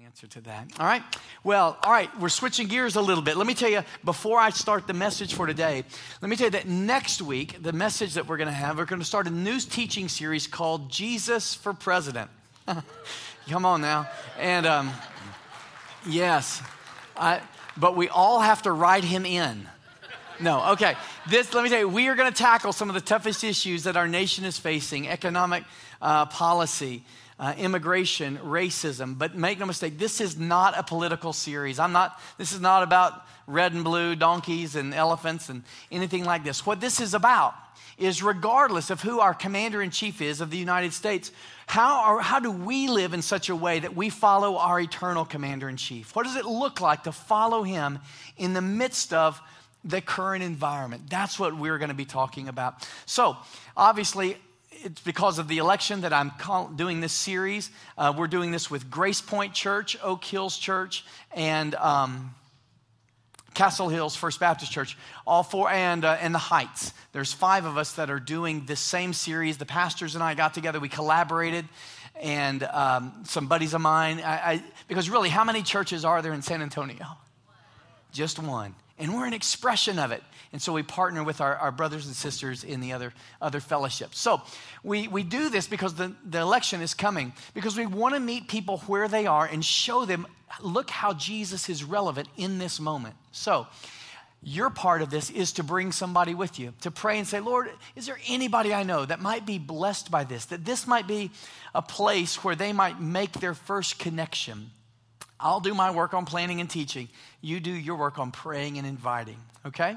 answer to that. All right. Well, all right. We're switching gears a little bit. Let me tell you, before I start the message for today, let me tell you that next week, the message that we're going to start a new teaching series called Jesus for President. Come on now. And yes, but we all have to write him in. No, okay. Let me tell you, we are going to tackle some of the toughest issues that our nation is facing: economic policy, immigration, racism. But make no mistake, this is not a political series. This is not about red and blue donkeys and elephants and anything like this. What this is about is, regardless of who our commander-in-chief is of the United States, how do we live in such a way that we follow our eternal commander-in-chief? What does it look like to follow him in the midst of the current environment? That's what we're going to be talking about. So, obviously, it's because of the election that I'm doing this series. We're doing this with Grace Point Church, Oak Hills Church, and Castle Hills First Baptist Church, all four, and the Heights. There's 5 of us that are doing this same series. The pastors and I got together, we collaborated, and some buddies of mine. Because really, how many churches are there in San Antonio? Just one. And we're an expression of it. And so we partner with our brothers and sisters in the other fellowships. So we do this because the election is coming, because we want to meet people where they are and show them, look how Jesus is relevant in this moment. So your part of this is to bring somebody with you, to pray and say, Lord, is there anybody I know that might be blessed by this, that this might be a place where they might make their first connection? I'll do my work on planning and teaching. You do your work on praying and inviting, okay?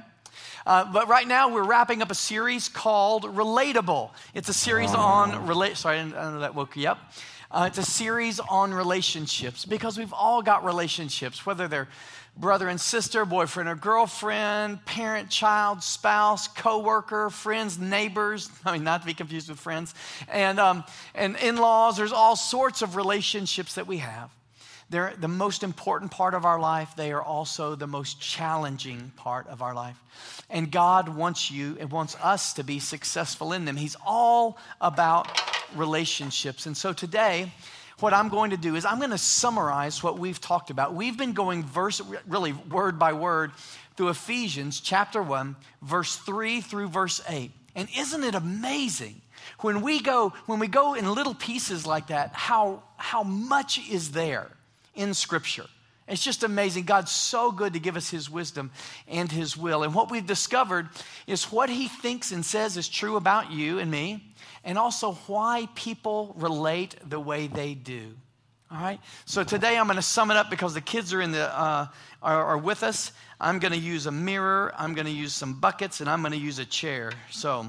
But right now, we're wrapping up a series called Relatable. It's a series on, sorry, I know that woke you up. It's a series on relationships, because we've all got relationships, whether they're brother and sister, boyfriend or girlfriend, parent, child, spouse, coworker, friends, neighbors. I mean, not to be confused with friends, and in-laws. There's all sorts of relationships that we have. They're the most important part of our life. They are also the most challenging part of our life. And God wants you and wants us to be successful in them. He's all about relationships. And so today, what I'm going to do is I'm going to summarize what we've talked about. We've been going really word by word through Ephesians chapter 1, verse 3 through verse 8. And isn't it amazing when we go in little pieces like that, how much is there in Scripture? It's just amazing. God's so good to give us His wisdom and His will. And what we've discovered is what He thinks and says is true about you and me, and also why people relate the way they do. All right? So today I'm going to sum it up, because the kids are are with us. I'm going to use a mirror, I'm going to use some buckets, and I'm going to use a chair. So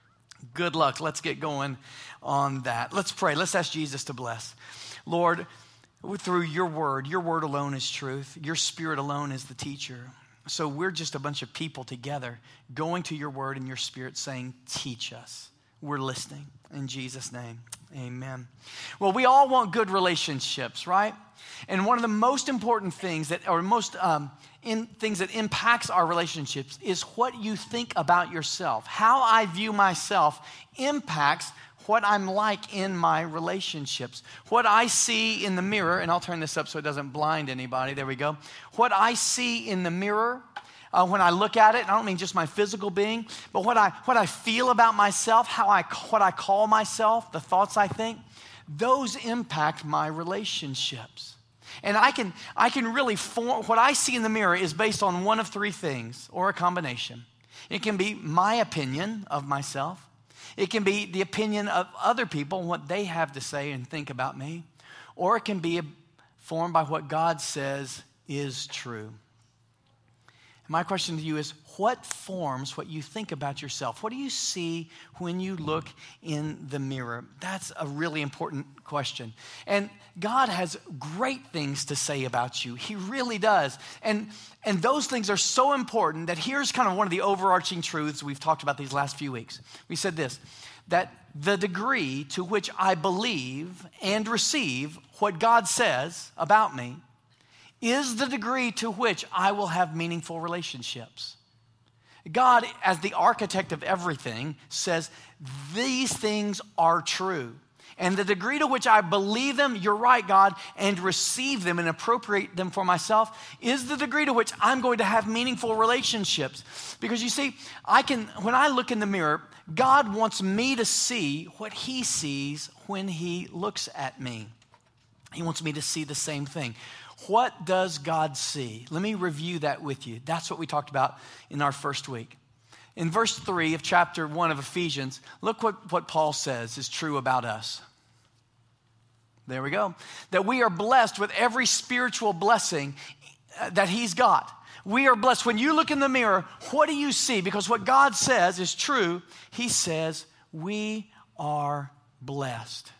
good luck. Let's get going on that. Let's pray. Let's ask Jesus to bless. Lord, through your word alone is truth. Your Spirit alone is the teacher. So we're just a bunch of people together going to your word and your Spirit saying, teach us. We're listening. In Jesus' name, amen. Well, we all want good relationships, right? And one of the most important things things that impacts our relationships is what you think about yourself. How I view myself impacts what I'm like in my relationships. What I see in the mirror, and I'll turn this up so it doesn't blind anybody. There we go. What I see in the mirror, when I look at it, I don't mean just my physical being, but what I feel about myself, what I call myself, the thoughts I think, those impact my relationships. And I can really form, what I see in the mirror is based on one of 3 things, or a combination. It can be my opinion of myself. It can be the opinion of other people and what they have to say and think about me. Or it can be formed by what God says is true. And my question to you is, what forms what you think about yourself? What do you see when you look in the mirror? That's a really important question. And God has great things to say about you. He really does. And those things are so important that here's kind of one of the overarching truths we've talked about these last few weeks. We said this, that the degree to which I believe and receive what God says about me is the degree to which I will have meaningful relationships. God, as the architect of everything, says these things are true. And the degree to which I believe them, you're right, God, and receive them and appropriate them for myself is the degree to which I'm going to have meaningful relationships. Because you see, when I look in the mirror, God wants me to see what he sees when he looks at me. He wants me to see the same thing. What does God see? Let me review that with you. That's what we talked about in our first week. In verse 3 of chapter 1 of Ephesians, look what Paul says is true about us. There we go. That we are blessed with every spiritual blessing that he's got. We are blessed. When you look in the mirror, what do you see? Because what God says is true. He says we are blessed.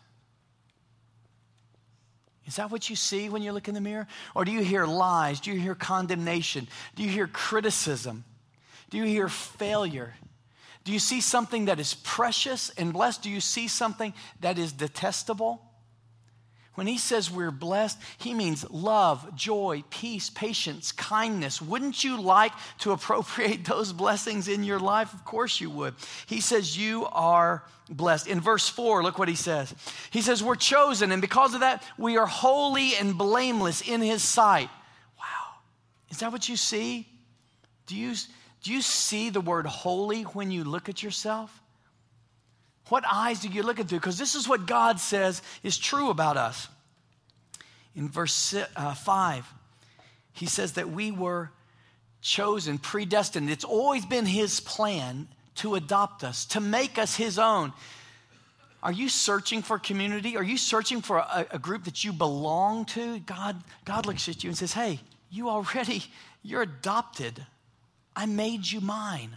Is that what you see when you look in the mirror? Or do you hear lies? Do you hear condemnation? Do you hear criticism? Do you hear failure? Do you see something that is precious and blessed? Do you see something that is detestable? When he says we're blessed, he means love, joy, peace, patience, kindness. Wouldn't you like to appropriate those blessings in your life? Of course you would. He says you are blessed. In verse 4, look what he says. He says we're chosen, and because of that, we are holy and blameless in his sight. Wow. Is that what you see? Do you see the word holy when you look at yourself? What eyes do you look at through? Because this is what God says is true about us. In verse 5, he says that we were chosen, predestined. It's always been his plan to adopt us, to make us his own. Are you searching for community? Are you searching for a group that you belong to? God looks at you and says, hey, you're adopted. I made you mine.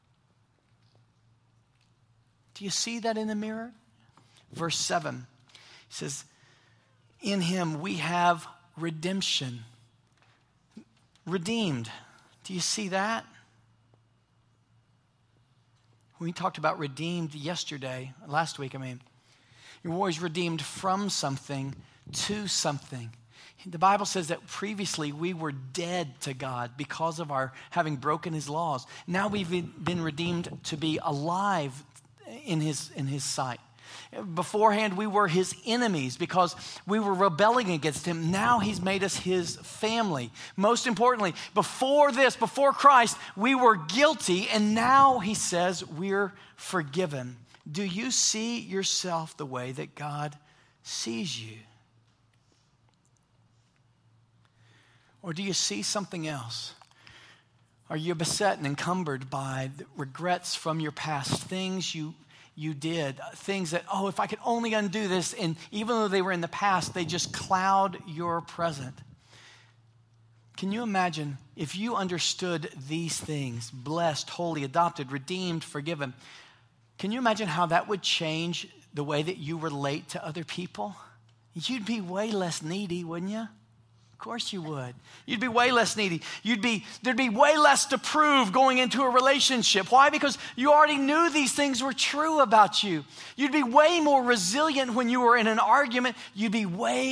Do you see that in the mirror? Verse 7 says, in him we have redemption. Redeemed. Do you see that? We talked about redeemed last week. You're always redeemed from something to something. The Bible says that previously we were dead to God because of our having broken his laws. Now we've been redeemed to be alive in his sight. Beforehand, we were his enemies because we were rebelling against him. Now he's made us his family. Most importantly, before Christ, we were guilty, and now he says we're forgiven. Do you see yourself the way that God sees you? Or do you see something else? Are you beset and encumbered by the regrets from your past, things you did, things that, if I could only undo this, and even though they were in the past, they just cloud your present? Can you imagine if you understood these things, blessed, holy, adopted, redeemed, forgiven? Can you imagine how that would change the way that you relate to other people? You'd be way less needy, wouldn't you? Of course you would. You'd be way less needy. There'd be way less to prove going into a relationship. Why? Because you already knew these things were true about you. You'd be way more resilient when you were in an argument. You'd be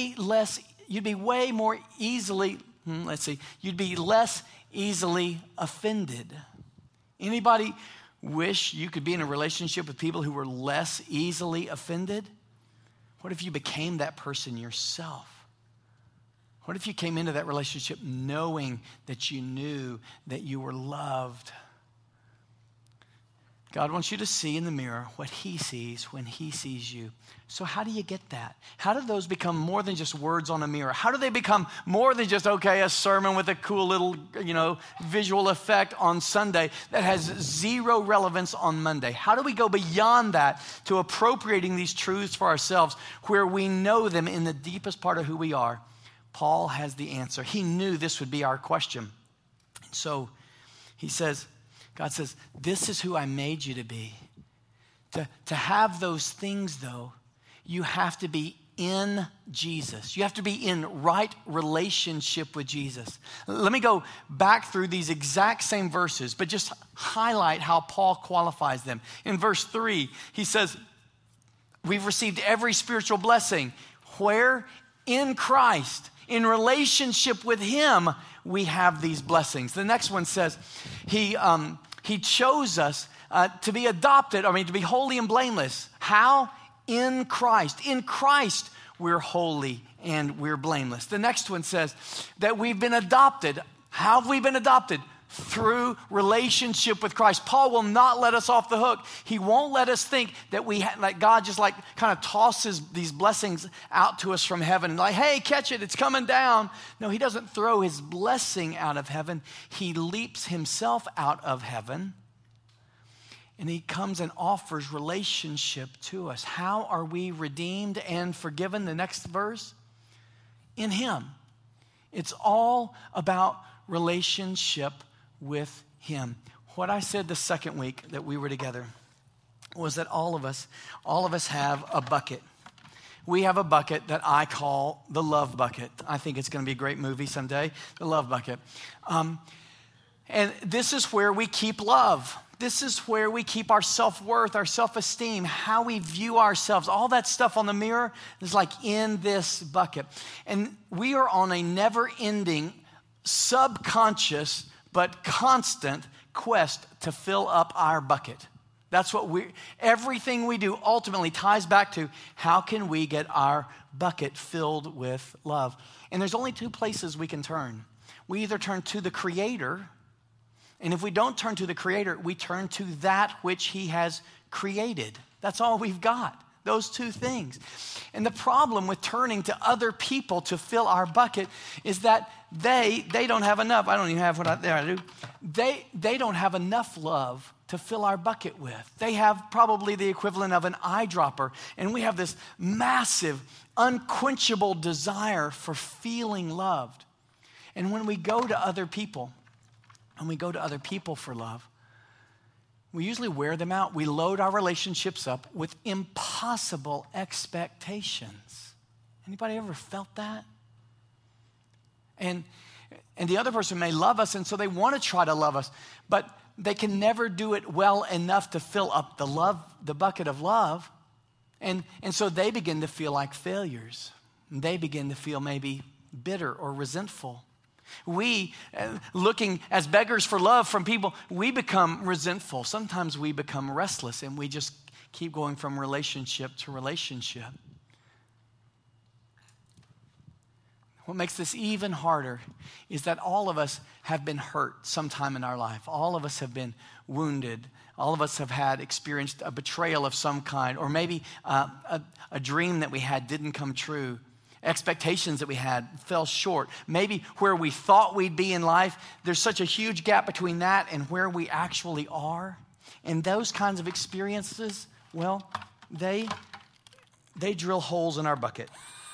less easily offended. Anybody wish you could be in a relationship with people who were less easily offended? What if you became that person yourself? What if you came into that relationship knowing that you knew that you were loved? God wants you to see in the mirror what he sees when he sees you. So how do you get that? How do those become more than just words on a mirror? How do they become more than just, a sermon with a cool little, visual effect on Sunday that has zero relevance on Monday? How do we go beyond that to appropriating these truths for ourselves where we know them in the deepest part of who we are? Paul has the answer. He knew this would be our question. So God says, this is who I made you to be. To have those things, though, you have to be in Jesus. You have to be in right relationship with Jesus. Let me go back through these exact same verses, but just highlight how Paul qualifies them. In verse 3, he says, we've received every spiritual blessing. Where? In Christ. In relationship with him, we have these blessings. The next one says, he chose us to be adopted, to be holy and blameless. How? in Christ. In Christ, we're holy and we're blameless. The next one says that we've been adopted. How have we been adopted? Through relationship with Christ. Paul will not let us off the hook. He won't let us think that like God just like kind of tosses these blessings out to us from heaven. Like, hey, catch it, it's coming down. No, he doesn't throw his blessing out of heaven. He leaps himself out of heaven. And he comes and offers relationship to us. How are we redeemed and forgiven? The next verse. In him. It's all about relationship with him. What I said the second week that we were together was that all of us have a bucket. We have a bucket that I call the love bucket. I think it's going to be a great movie someday, the love bucket. And this is where we keep love. This is where we keep our self-worth, our self-esteem, how we view ourselves. All that stuff on the mirror is like in this bucket. And we are on a never-ending, subconscious, but constant quest to fill up our bucket. That's what everything we do ultimately ties back to how can we get our bucket filled with love. And there's only two places we can turn. We either turn to the Creator, and if we don't turn to the Creator, we turn to that which he has created. That's all we've got, those two things. And the problem with turning to other people to fill our bucket is that they don't have enough. I don't even have what I do. They don't have enough love to fill our bucket with. They have probably the equivalent of an eyedropper. And we have this massive, unquenchable desire for feeling loved. And when we go to other people, for love, we usually wear them out. We load our relationships up with impossible expectations. Anybody ever felt that? And the other person may love us, and so they want to try to love us, but they can never do it well enough to fill up the bucket of love. And so they begin to feel like failures. And they begin to feel maybe bitter or resentful. We, looking as beggars for love from people, we become resentful. Sometimes we become restless, and we just keep going from relationship to relationship. What makes this even harder is that all of us have been hurt sometime in our life. All of us have been wounded. All of us have experienced a betrayal of some kind, or maybe a dream that we had didn't come true. Expectations that we had fell short. Maybe where we thought we'd be in life, there's such a huge gap between that and where we actually are. And those kinds of experiences, well, they drill holes in our bucket.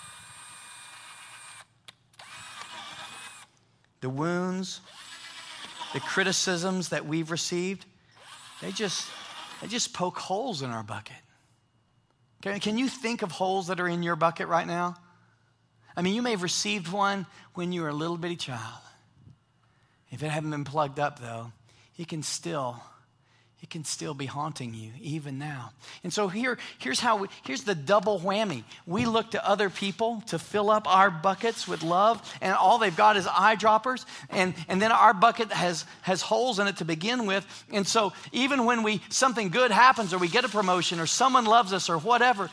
The wounds, the criticisms that we've received, they just poke holes in our bucket. Okay, can you think of holes that are in your bucket right now? I mean, you may have received one when you were a little bitty child. If it hadn't been plugged up, though, it can still be haunting you even now. And so here's the double whammy. We look to other people to fill up our buckets with love, and all they've got is eyedroppers, and then our bucket has holes in it to begin with. And so even when something good happens, or we get a promotion, or someone loves us, or whatever,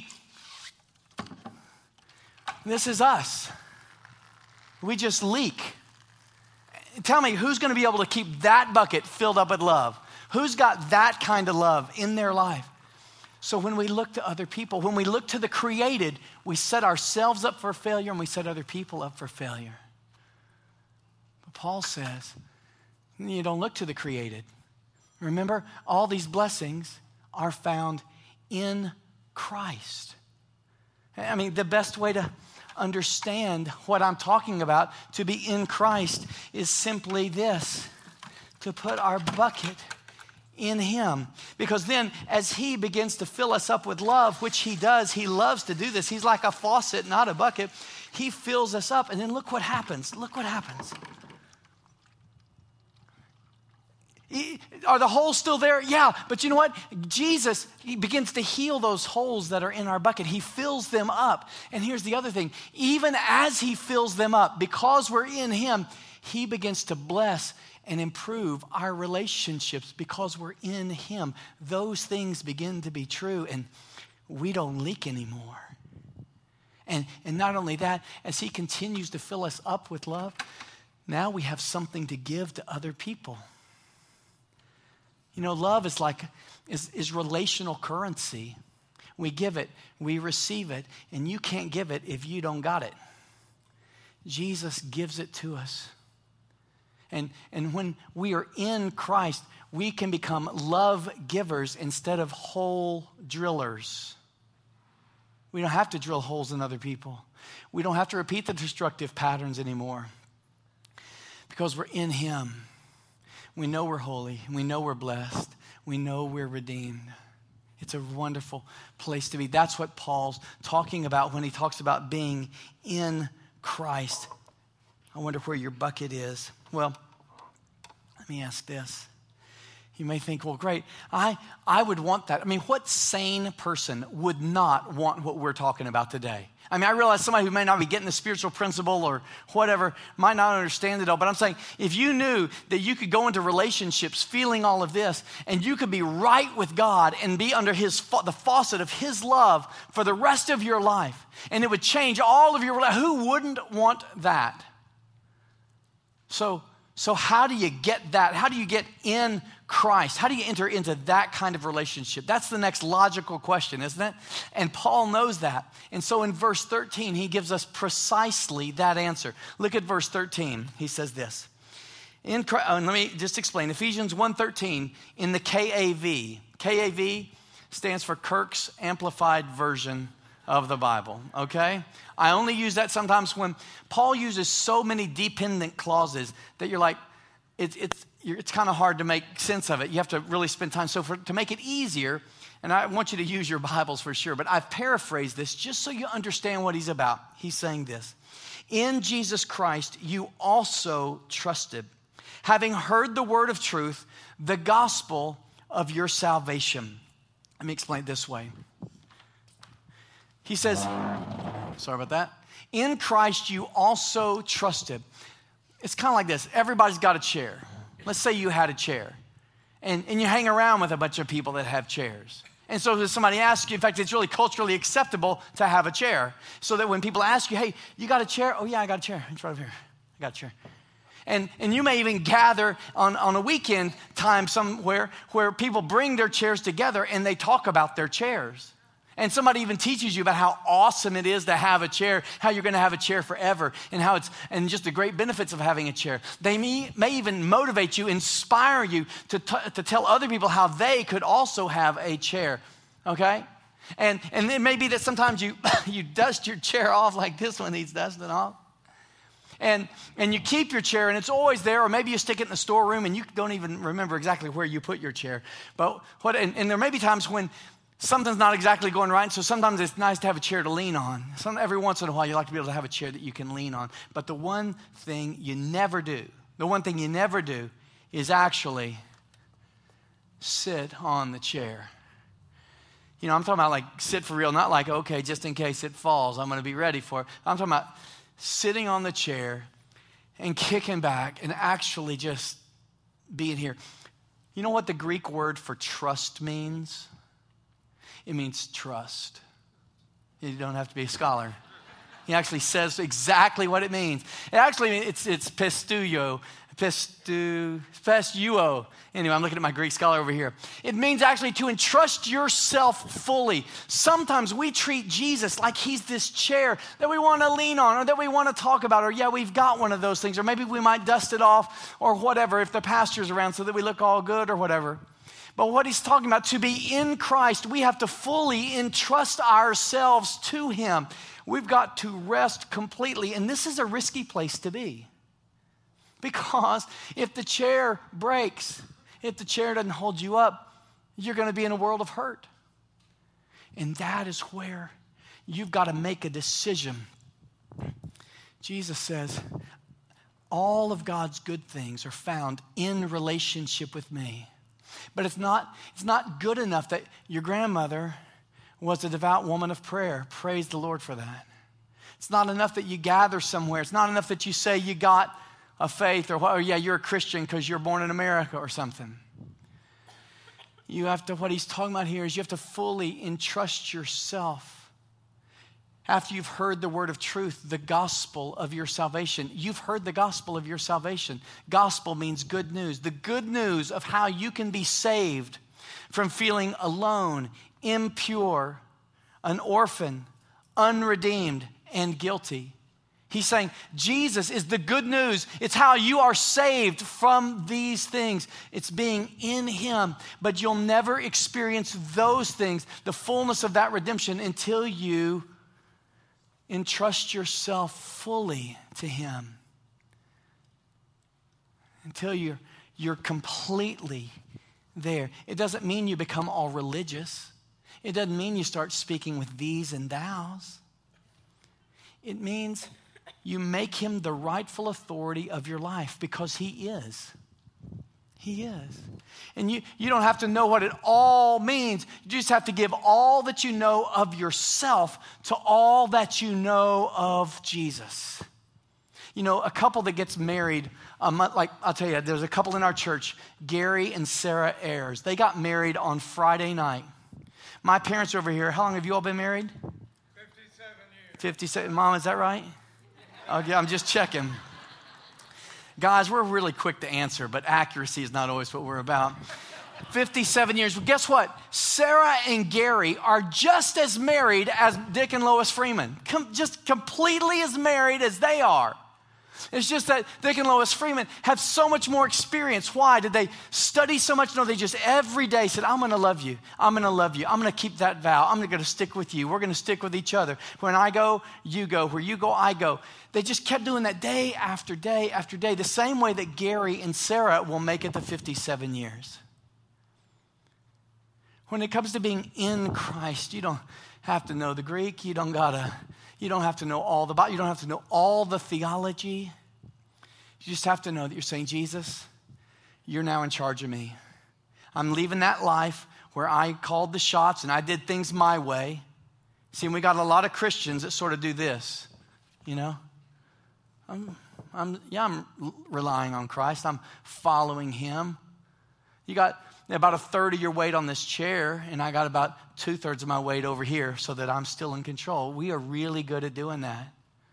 this is us. We just leak. Tell me, who's going to be able to keep that bucket filled up with love? Who's got that kind of love in their life? So when we look to other people, when we look to the created, we set ourselves up for failure and we set other people up for failure. But Paul says, you don't look to the created. Remember, all these blessings are found in Christ. I mean, the best way to understand what I'm talking about, to be in Christ, is simply this: to put our bucket in him. Because then as he begins to fill us up with love, which he does, he loves to do this. He's like a faucet, not a bucket. He fills us up, and then look what happens. Look what happens. Are the holes still there? Yeah, but you know what? Jesus, he begins to heal those holes that are in our bucket. He fills them up. And here's the other thing. Even as he fills them up, because we're in him, he begins to bless and improve our relationships because we're in him. Those things begin to be true. And we don't leak anymore. And not only that, as he continues to fill us up with love, now we have something to give to other people. You know, love is relational currency. We give it, we receive it, and you can't give it if you don't got it. Jesus gives it to us. And when we are in Christ, we can become love givers instead of hole drillers. We don't have to drill holes in other people. We don't have to repeat the destructive patterns anymore because we're in him. We know we're holy. We know we're blessed. We know we're redeemed. It's a wonderful place to be. That's what Paul's talking about when he talks about being in Christ. I wonder where your bucket is. Well, let me ask this. You may think, well, great, I would want that. I mean, what sane person would not want what we're talking about today? I mean, I realize somebody who may not be getting the spiritual principle or whatever might not understand it all, but I'm saying if you knew that you could go into relationships feeling all of this and you could be right with God and be under the faucet of his love for the rest of your life, and it would change all of your life, who wouldn't want that? So how do you get that? How do you get in Christ? How do you enter into that kind of relationship? That's the next logical question, isn't it? And Paul knows that. And so in verse 13, he gives us precisely that answer. Look at verse 13. He says this. And let me just explain. Ephesians 1:13 in the KAV. KAV stands for Kirk's Amplified Version of the Bible, okay? I only use that sometimes when Paul uses so many dependent clauses that you're like, it's kind of hard to make sense of it. You have to really spend time. So to make it easier, and I want you to use your Bibles for sure, but I've paraphrased this just so you understand what he's about. He's saying this. In Jesus Christ, you also trusted, having heard the word of truth, the gospel of your salvation. Let me explain it this way. He says, sorry about that. In Christ, you also trusted. It's kind of like this. Everybody's got a chair. Let's say you had a chair. And you hang around with a bunch of people that have chairs. And so if somebody asks you, in fact, it's really culturally acceptable to have a chair. So that when people ask you, hey, you got a chair? Oh, yeah, I got a chair. It's right over here. I got a chair. And you may even gather on a weekend time somewhere where people bring their chairs together and they talk about their chairs. And somebody even teaches you about how awesome it is to have a chair, how you're going to have a chair forever, and just the great benefits of having a chair. They may even motivate you, inspire you to tell other people how they could also have a chair, okay? And it may be that sometimes you dust your chair off like this one needs dusting off. And you keep your chair and it's always there, or maybe you stick it in the storeroom and you don't even remember exactly where you put your chair. But and there may be times when something's not exactly going right, so sometimes it's nice to have a chair to lean on. Every once in a while, you like to be able to have a chair that you can lean on. But the one thing you never do is actually sit on the chair. You know, I'm talking about like sit for real, not like, okay, just in case it falls, I'm going to be ready for it. I'm talking about sitting on the chair and kicking back and actually just being here. You know what the Greek word for trust means? It means trust. You don't have to be a scholar. He actually says exactly what it means. It actually, it's pistuo. Anyway, I'm looking at my Greek scholar over here. It means actually to entrust yourself fully. Sometimes we treat Jesus like he's this chair that we want to lean on or that we want to talk about, or yeah, we've got one of those things, or maybe we might dust it off or whatever if the pastor's around so that we look all good or whatever. But what he's talking about, to be in Christ, we have to fully entrust ourselves to him. We've got to rest completely, and this is a risky place to be. Because if the chair breaks, if the chair doesn't hold you up, you're going to be in a world of hurt. And that is where you've got to make a decision. Jesus says, all of God's good things are found in relationship with me. But it's not good enough that your grandmother was a devout woman of prayer. Praise the Lord for that. It's not enough that you gather somewhere. It's not enough that you say you got a faith or yeah, you're a Christian because you're born in America or something. what he's talking about here is you have to fully entrust yourself. After you've heard the word of truth, the gospel of your salvation. You've heard the gospel of your salvation. Gospel means good news. The good news of how you can be saved from feeling alone, impure, an orphan, unredeemed, and guilty. He's saying Jesus is the good news. It's how you are saved from these things. It's being in him. But you'll never experience those things, the fullness of that redemption, until you entrust yourself fully to him. Until you're completely there. It doesn't mean you become all religious. It doesn't mean you start speaking with these and thous. It means you make him the rightful authority of your life because he is. He is. And you don't have to know what it all means. You just have to give all that you know of yourself to all that you know of Jesus. You know, a couple that gets married a month, like I'll tell you, there's a couple in our church, Gary and Sarah Ayers. They got married on Friday night. My parents are over here. How long have you all been married? 57 years. 57. Mom, is that right? Oh, yeah, I'm just checking. Guys, we're really quick to answer, but accuracy is not always what we're about. 57 years. Well, guess what? Sarah and Gary are just as married as Dick and Lois Freeman. Just completely as married as they are. It's just that Dick and Lois Freeman have so much more experience. Why? Did they study so much? No, they just every day said, I'm going to love you. I'm going to love you. I'm going to keep that vow. I'm going to stick with you. We're going to stick with each other. When I go, you go. Where you go, I go. They just kept doing that day after day after day, the same way that Gary and Sarah will make it to 57 years. When it comes to being in Christ, you don't have to know the Greek. You don't have to know all the Bible. You don't have to know all the theology. You just have to know that you're saying, Jesus, you're now in charge of me. I'm leaving that life where I called the shots and I did things my way. See, we got a lot of Christians that sort of do this, you know. I'm relying on Christ. I'm following him. You got about a third of your weight on this chair, and I got about 2/3 of my weight over here so that I'm still in control. We are really good at doing that.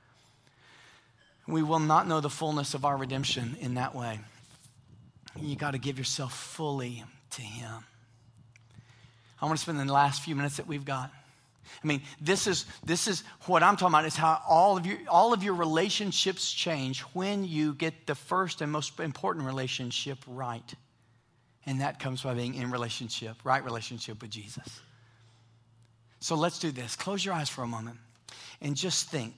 We will not know the fullness of our redemption in that way. You got to give yourself fully to him. I want to spend the last few minutes that we've got. I mean, this is what I'm talking about, is how all of your relationships change when you get the first and most important relationship right. And that comes by being in right relationship with Jesus. So let's do this. Close your eyes for a moment and just think,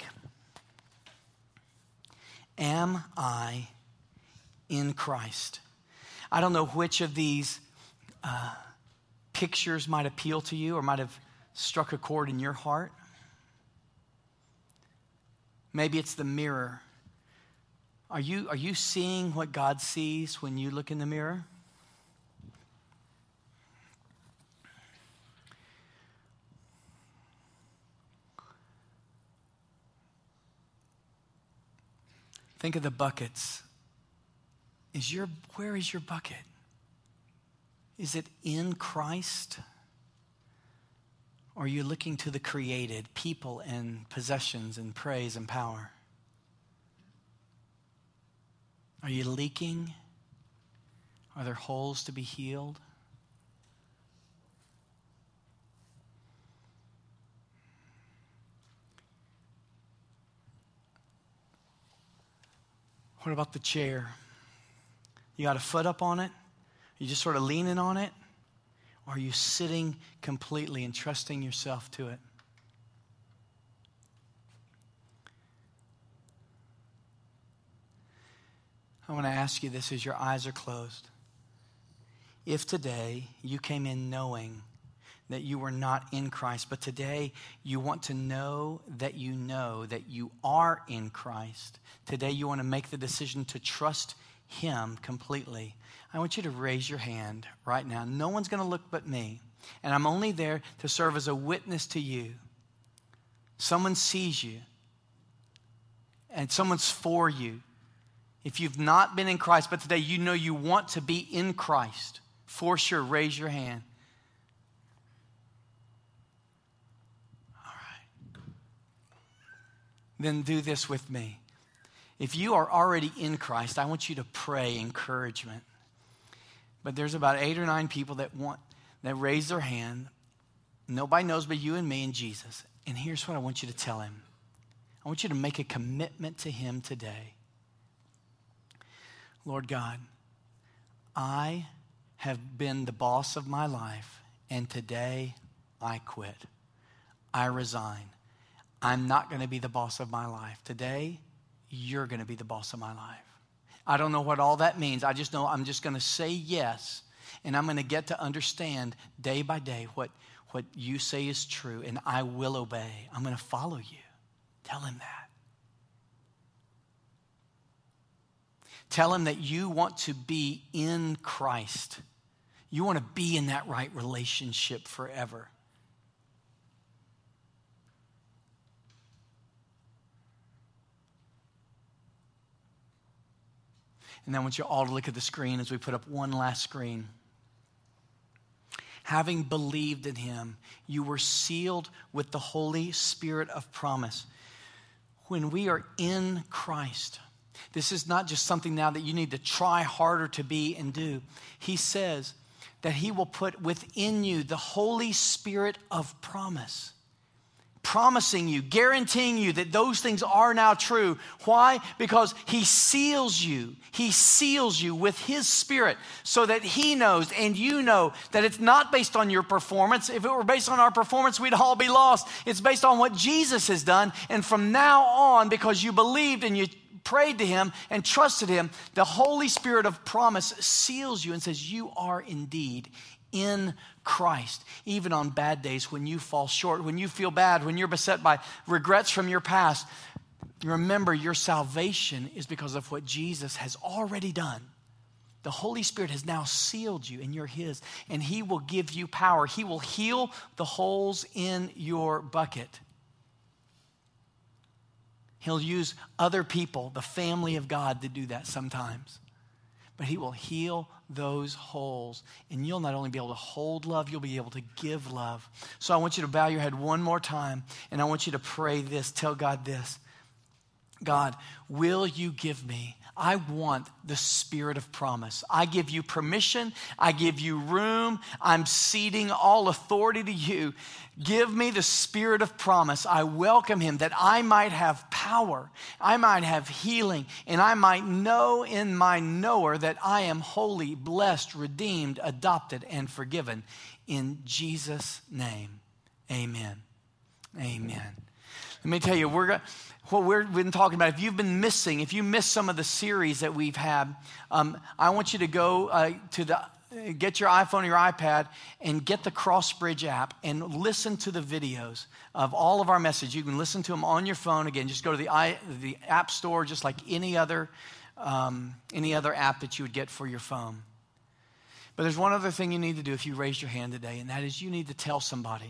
am I in Christ? I don't know which of these pictures might appeal to you or might have struck a chord in your heart. Maybe it's the mirror. Are you seeing what God sees when you look in the mirror? Think of the buckets. Where is your bucket? Is it in Christ? Or are you looking to the created, people and possessions and praise and power? Are you leaking? Are there holes to be healed? What about the chair? You got a foot up on it? You just sort of leaning on it? Or are you sitting completely and trusting yourself to it? I want to ask you this as your eyes are closed. If today you came in knowing that you were not in Christ, but today you want to know that you are in Christ. Today you want to make the decision to trust him completely. I want you to raise your hand right now. No one's going to look but me. And I'm only there to serve as a witness to you. Someone sees you. And someone's for you. If you've not been in Christ, but today you know you want to be in Christ. For sure, raise your hand. All right. Then do this with me. If you are already in Christ, I want you to pray encouragement. But there's about 8 or 9 people that raise their hand. Nobody knows but you and me and Jesus. And here's what I want you to tell him. I want you to make a commitment to him today. Lord God, I have been the boss of my life, and today I quit. I resign. I'm not going to be the boss of my life. Today, you're going to be the boss of my life. I don't know what all that means. I just know I'm just going to say yes, and I'm going to get to understand day by day what you say is true, and I will obey. I'm going to follow you. Tell him that. Tell him that you want to be in Christ. You want to be in that right relationship forever. And I want you all to look at the screen as we put up one last screen. Having believed in him, you were sealed with the Holy Spirit of promise. When we are in Christ, this is not just something now that you need to try harder to be and do. He says that he will put within you the Holy Spirit of promise. Promising you, guaranteeing you that those things are now true. Why? Because he seals you. He seals you with his Spirit so that he knows and you know that it's not based on your performance. If it were based on our performance, we'd all be lost. It's based on what Jesus has done. And from now on, because you believed and you prayed to him and trusted him, the Holy Spirit of promise seals you and says you are indeed in Christ. Even on bad days when you fall short, when you feel bad, when you're beset by regrets from your past, remember your salvation is because of what Jesus has already done. The Holy Spirit has now sealed you and you're his, and he will give you power. He will heal the holes in your bucket. He'll use other people, the family of God, to do that sometimes. But he will heal those holes. And you'll not only be able to hold love, you'll be able to give love. So I want you to bow your head one more time, and I want you to pray this. Tell God this. God, will you give me? I want the Spirit of promise. I give you permission. I give you room. I'm ceding all authority to you. Give me the Spirit of promise. I welcome him that I might have power. I might have healing. And I might know in my knower that I am holy, blessed, redeemed, adopted, and forgiven. In Jesus' name, amen. Amen. Let me tell you, what we've been talking about, if you missed some of the series that we've had, I want you to go get your iPhone or your iPad and get the Crossbridge app and listen to the videos of all of our messages. You can listen to them on your phone. Again, just go to the App Store, just like any other app that you would get for your phone. But there's one other thing you need to do if you raised your hand today, and that is you need to tell somebody.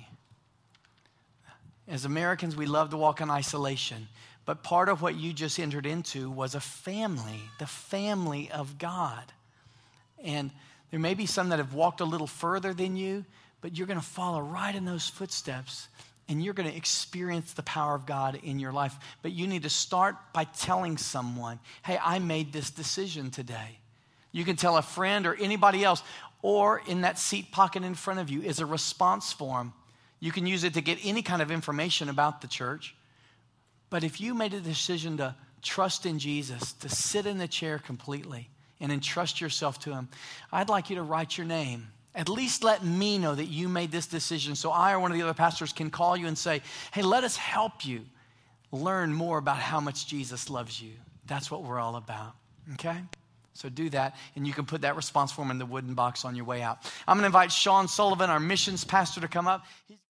As Americans, we love to walk in isolation. But part of what you just entered into was a family, the family of God. And there may be some that have walked a little further than you, but you're going to follow right in those footsteps, and you're going to experience the power of God in your life. But you need to start by telling someone, hey, I made this decision today. You can tell a friend or anybody else, or in that seat pocket in front of you is a response form. You can use it to get any kind of information about the church. But if you made a decision to trust in Jesus, to sit in the chair completely and entrust yourself to him, I'd like you to write your name. At least let me know that you made this decision so I or one of the other pastors can call you and say, hey, let us help you learn more about how much Jesus loves you. That's what we're all about, okay? So do that, and you can put that response form in the wooden box on your way out. I'm going to invite Sean Sullivan, our missions pastor, to come up.